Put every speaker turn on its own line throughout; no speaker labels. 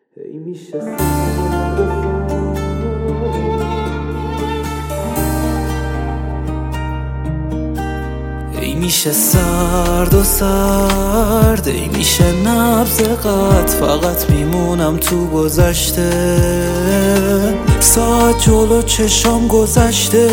ای میشه ای میشه سرد و سرد، ای میشه نبض قد فقط میمونم تو گذشته. ساعت جلو چشام گذشته،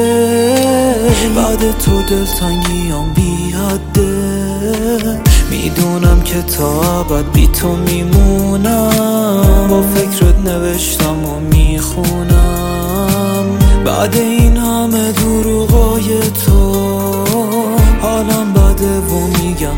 بعد تو دلتنگیام بی حده. میدونم که تا ابد بی تو میمونم، با فکرت نوشتم و میخونم. بعد این همه دروغای تو حالم بده و میگم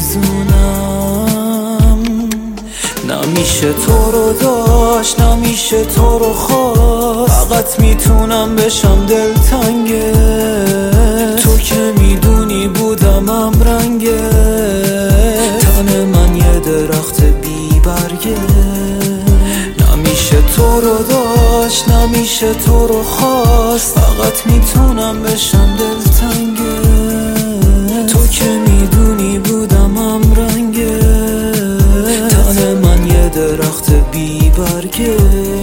میزونم. نمیشه تو رو داشت، نمیشه تو رو خواست، فقط میتونم بشم دلتنگه. تو که میدونی بودم رنگه، تن من یه درخت بی برگه. نمیشه تو رو داشت، نمیشه تو رو خواست، فقط میتونم بشم دلتنگه. تو که میدونی بودم رنگه، تن من یه درخت بی برگه.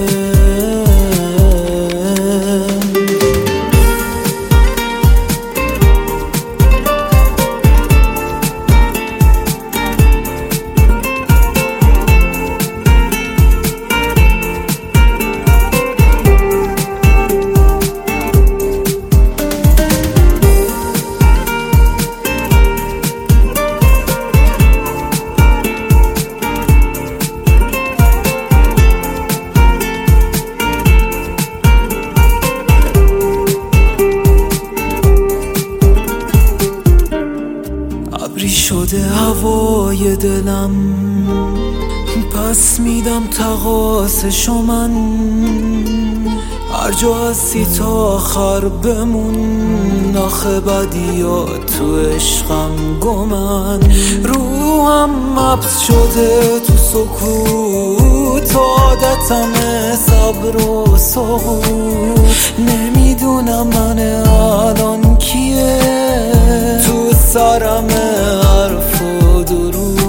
ابری شده هوای دلم، پس میدم تقاصشو من. هر جا هستی تا آخر بمون، آخه بدیات تو عشقم گمن. روحم مبز شده تو سکوت، عادتم صبر و سقوط. نمیدونم من الان کیه، تو سرم حرف و درود.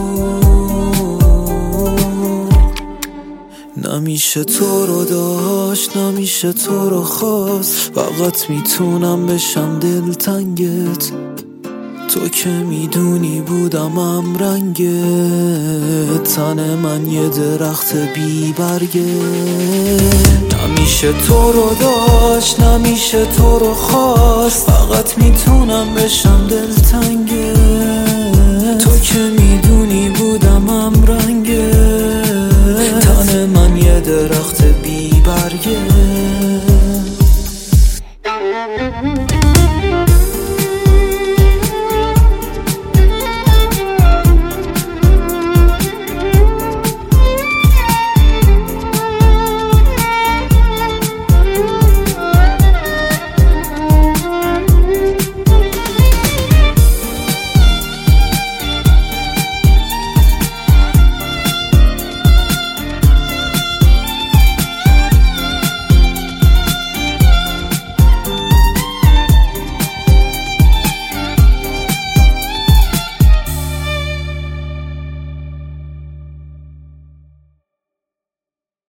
نمیشه تو رو داشت، نمیشه تو رو خواست، فقط میتونم بشم دلتنگت. تو که میدونی بودم رنگه، تن من یه درخت بی برگه. نمیشه تو رو داشت، نمیشه تو رو خواست، فقط میتونم بشم دلتنگه. تو که میدونی بودم رنگه،